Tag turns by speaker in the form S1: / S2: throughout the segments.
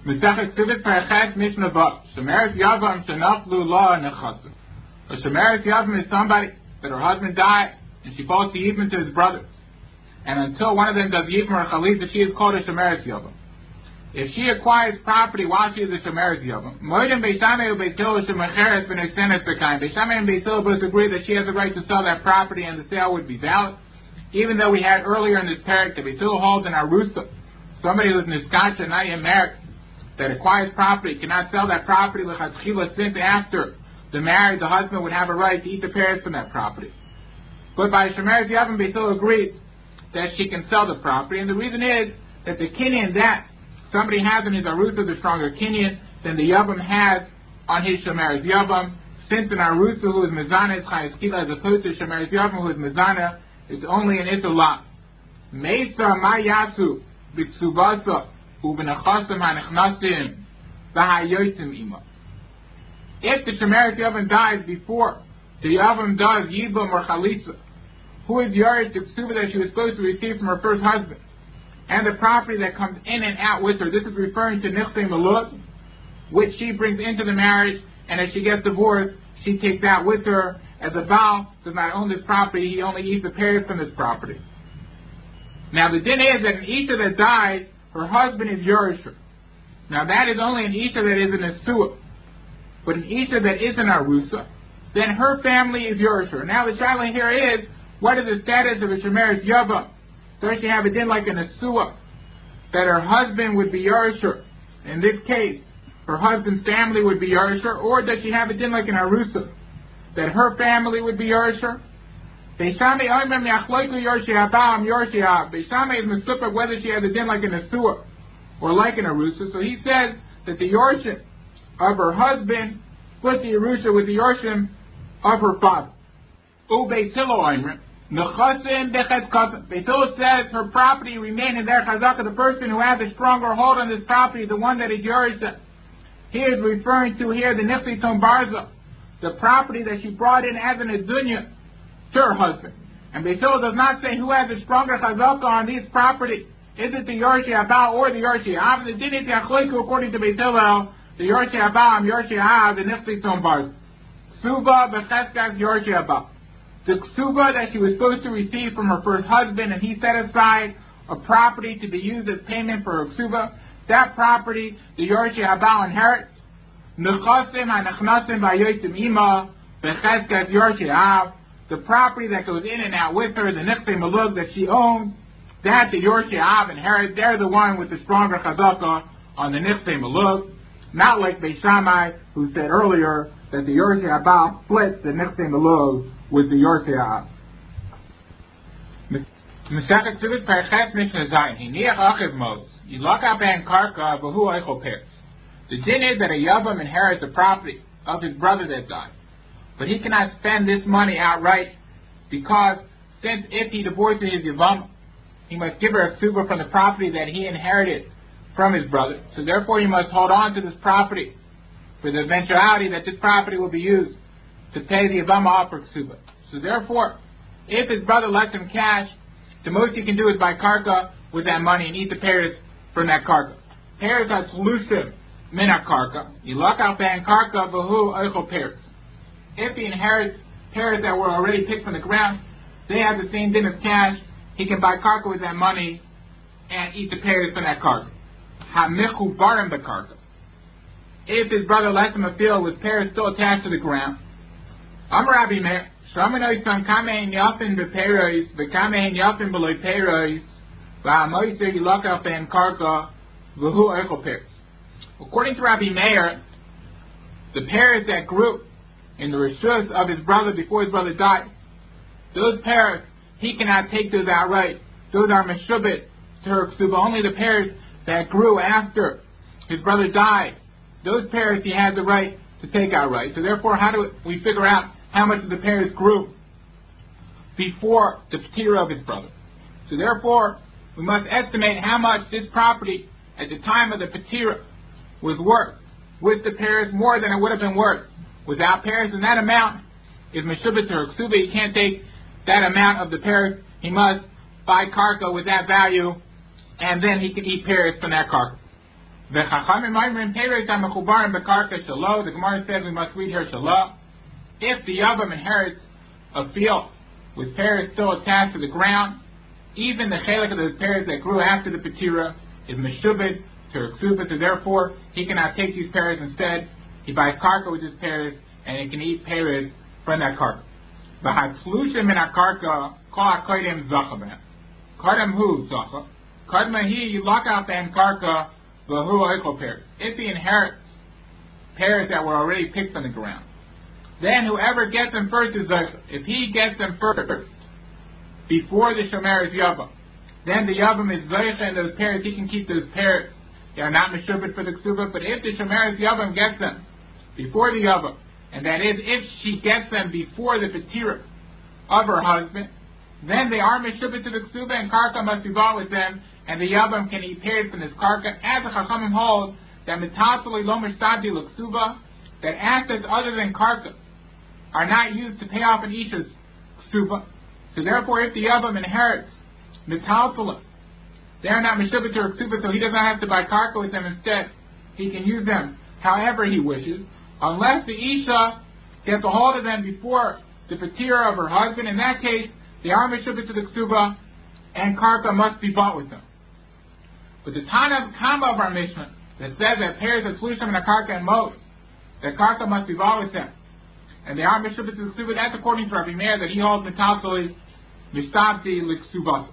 S1: Mesachet Sivit Parachet Mishnah Vav. Shemeres Yavam Shenaflu La Nechasim. A Shemeres Yavam is somebody that her husband died and she falls to Yibam to his brothers. And until one of them does Yibam or Chalitza, she is called a Shemeres Yavam. If she acquires property while she is a Shemeres Yavam, Moedim Beishamei Ubeitilo Shemecheres B'Neisenet B'Kaim. Beishamei and Beitilo both agree that she has the right to sell that property and the sale would be valid. Even though we had earlier in this parak that Beitilo holds in Arusa, somebody who's Niskacha, not yet married, that acquires property cannot sell that property l'chatchila since after the marriage, the husband would have a right to eat the parents from that property. But by Shemeres Yavam, Beitilo agreed that she can sell the property, and the reason is that the kinyan that somebody has in his arusa, the stronger kinyan than the Yavam has on his Shemeres Yavam. Since an arusa who is mezana is chayaskila as opposed to Shemeres Yavam who is mezana is only an itolah. Meisa mayasu b'tsubasa u'b'nechasim ha'nechnasim v'hayotzim ima. If the Shemeres Yavam dies before the Yavam does Yibam or Chalitza, who is Yared the Ksuba that she was supposed to receive from her first husband, and the property that comes in and out with her, this is referring to Nichtei Malud, which she brings into the marriage, and as she gets divorced, she takes that with her, as a Baal does not own this property, he only eats the pairs from this property. Now the din is that an Isha that dies, her husband is Yerisher. Now that is only an Isha that is an Asua. But an Isha that is an Arusa, then her family is Yerisher. Now the shaila here is, what is the status of a Shemeres Yavam? Does she have a din like an Asua, that her husband would be Yerisher? In this case, her husband's family would be Yerisher, or does she have a din like an Arusa, that her family would be Yerisher? Beishamei oimem yachloiku Yorshi Habam Yorshi Hab. Beishamei is Mesupah whether she has a din like an Asua or like an Arusa. So he says that the Yorshim of her husband split the Yerusha with the Yorshim of her father. Ubeitilo oimem nechasim bechazkasim. Beitilo says her property remain in their chazaka. The person who has a stronger hold on this property, the one that is Yerisha. He is referring to here the Nifli Tom Barza, the property that she brought in as an adunya to her husband. And Beitilo does not say who has a stronger chazaka on this property. Is it the Yorshi Abba or the Yorshi Av? The din is yachloiku according to Beitilo, the Yorshi Abba, Yorshi Av, the Nifli Tom Barza. Suba becheskas Yorshi Abba. The ksuba that she was supposed to receive from her first husband, and he set aside a property to be used as payment for her ksuba. That property, the Yorshi Abba inherits. Nechasim ha'nechnasim v'hayotzim ima becheskas Yorshi Av. The property that goes in and out with her, the Nichtei Malug that she owns, that the Yorshi Av inherits. They're the one with the stronger chazaka on the Nichtei Malug. Not like Beishamai, who said earlier that the Yorshi Abba splits the Nichtei Malug with the Yorshi Av. Mesachet Sivit Parachet Mishnah Zayin. Hiniach achiv mos. Yilaka ben karka v'hu eichel peres. The din is that a Yavam inherits the property of his brother that died. But he cannot spend this money outright because since if he divorces his Yavam, he must give her a ksuba from the property that he inherited from his brother. So therefore he must hold on to this property for the eventuality that this property will be used to pay the Yavam off for ksuba. So therefore, if his brother lets him cash, the most he can do is buy karka with that money and eat the pears from that karka. Pears are solution mina karka. You look out ban karka v'hu eichel pears. If he inherits pears that were already picked from the ground, they have the same din as cash. He can buy karka with that money and eat the pears from that karka. Hamichu barim bekarka. If his brother lets him a field with pears still attached to the ground, Amar Rabbi Meir, Shamanoi son kamein yafin beperos, v'kamein yafin beloy peros, v'amoyse yilakaf ben karka, v'hu eichel pears. According to Rabbi Meir, the pears that grew in the rishus of his brother before his brother died, those pears, he cannot take those outright. Those are meshubit to her ksuba. Only the pears that grew after his brother died, those pears he has the right to take outright. So therefore, how do we figure out how much of the pears grew before the patira of his brother? So therefore, we must estimate how much this property at the time of the patira was worth. With the pears, more than it would have been worth without pears, and that amount is meshubit to her ksuba. He can't take that amount of the pears. He must buy karka with that value, and then he can eat pears from that karka. The Chachamim Maimer Peres HaMechubarim Bekarka Shelo. The Gemara says we must read here Shelo. If the Yavam inherits a field with pears still attached to the ground, even the chelik of the pears that grew after the Petira is Meshubed to Ksuba, so therefore he cannot take these pears. Instead, he buys karka with his pears, and he can eat pears from that karka. V'hatlushim in karka kol hakodim zacha ben. Kodem hu zacha. Kodem he you lock out the karka v'hu oichol pears. If he inherits pears that were already picked from the ground, then whoever gets them first is zacha. If he gets them first before the shomer's yavam, then the yavam is zacha, and those pears he can keep those pears. They are not meshubit for the ksuba. But if the shomer's yavam gets them before the yavam, and that is, if she gets them before the petira of her husband, then they are meshubit to the ksuba, and karka must be bought with them, and the yavam can eat paid from this karka. As the chachamim hold that mitatzali lo mishtadi l'ksuba, that assets other than karka are not used to pay off an isha's ksuba. So therefore, if the yavam inherits mitatzala, they are not meshubit to her ksuba, so he does not have to buy karka with them. Instead, he can use them however he wishes, unless the Isha gets a hold of them before the Petira of her husband. In that case, they are meshubit to the Ksuba, and karka must be bought with them. But the Tana Kama of our Mishnah that says that pairs of Tlushim and a karka and Mos, that karka must be bought with them, and they are meshubit to the Ksuba, that's according to Rabbi Meir, that he holds metatzali mishtabdi l'Ksubasa.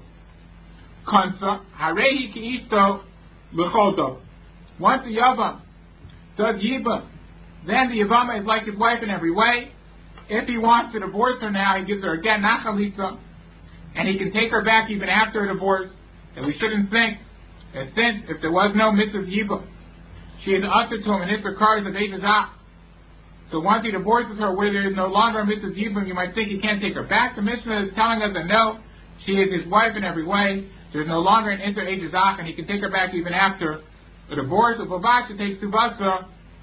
S1: Kansa harehi ki'isto l'chodo. Once the Yavam does Yibam, then the Yavama is like his wife in every way. If he wants to divorce her now, he gives her a get nachalitza, and he can take her back even after a divorce. And we shouldn't think that since if there was no Mrs. Yibam, she is ushered to him in his cars of Eishazah. So once he divorces her where there is no longer a Mrs. Yibam, you might think he can't take her back. The Mishnah is telling us that no, she is his wife in every way. There's no longer an inter Eishazah, and he can take her back even after a divorce. If Babasha takes Subasa,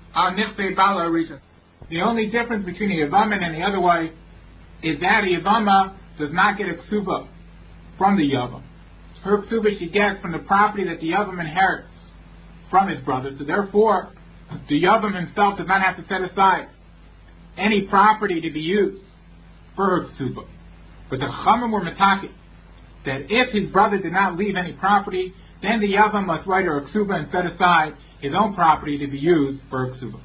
S1: the only difference between a Yavaman and the other wife is that a Yavama does not get a ksuba from the Yavam. Her ksuba she gets from the property that the Yavam inherits from his brother. So therefore, the Yavam himself does not have to set aside any property to be used for her ksuba. But the Chachamim were mataki that if his brother did not leave any property, then the Yavam must write her a ksuba and set aside his own property to be used for a ksuba.